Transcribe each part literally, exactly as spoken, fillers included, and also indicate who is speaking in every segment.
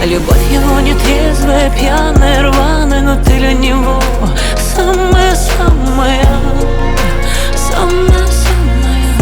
Speaker 1: Любовь его не трезвая, пьяная, рваная, но ты для него самая-самая, самая-самая.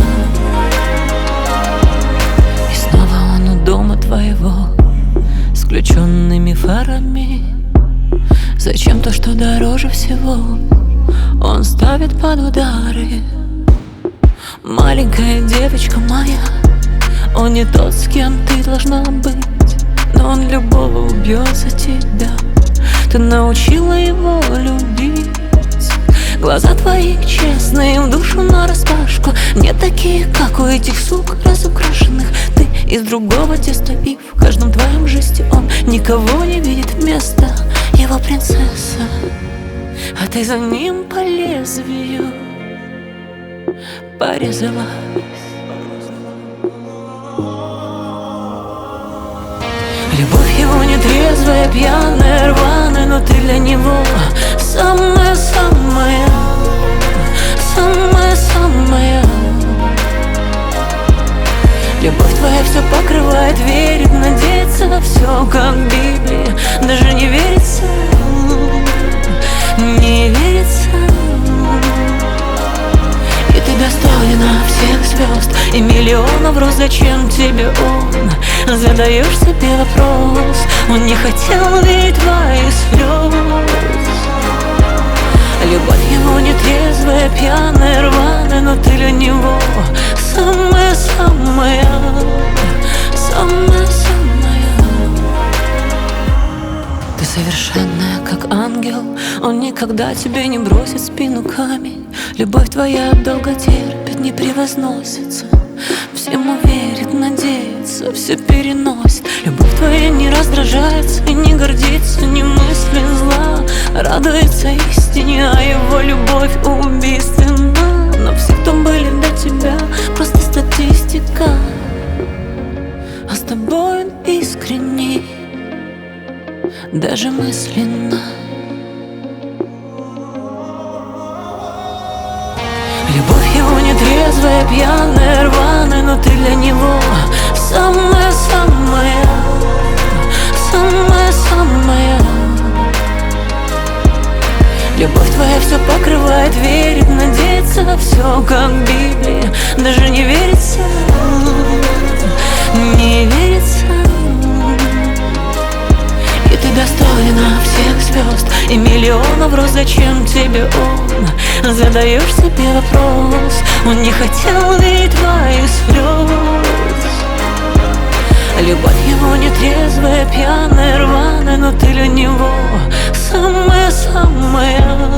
Speaker 1: И снова он у дома твоего с включенными фарами. Зачем то, что дороже всего, он ставит под удары? Маленькая девочка моя, он не тот, с кем ты должна быть, но он любого убьет за тебя. Ты научила его любить. Глаза твои честные, в душу нараспашку, не такие, как у этих сук разукрашенных. Ты из другого теста, и в каждом твоем жесте он никого не видит вместо его принцесса. А ты за ним по лезвию порезалась. Любовь его не трезвая, пьяная, рваная, но ты для него самая-самая, самая-самая. Любовь твоя все покрывает, верит, надеется на все, как Библия. Даже не верится, не верится. И ты достойна всех звезд и миллионов роз. Зачем тебе он? Задаешь себе вопрос. Он не хотел видеть твоих слез. Любовь его не трезвая, пьяная, рваная, но ты для него самая-самая, самая-самая. Ты совершенная, как ангел, он никогда тебе не бросит спину камень. Любовь твоя долго терпит, не превозносится, всему верит, надеется, все переносит. Любовь твоя не раздражается и не гордится, не мыслит зла, радуется истине, а его любовь убийственна. Но все, кто были до тебя, просто статистика, а с тобой он искренний, даже мысленно. Любовь его не трезвая, пьяная, рваная, но ты для него самая-самая, самая-самая. Любовь твоя все покрывает, верит, надеется на все, как Библия. Даже не верится, не верится. И ты достойна всех звезд и миллионов роз. Зачем тебе он? Задаешь себе вопрос. Он не хотел видеть твоих слез. Любовь его не трезвая, пьяная, рваная, но ты для него самая-самая,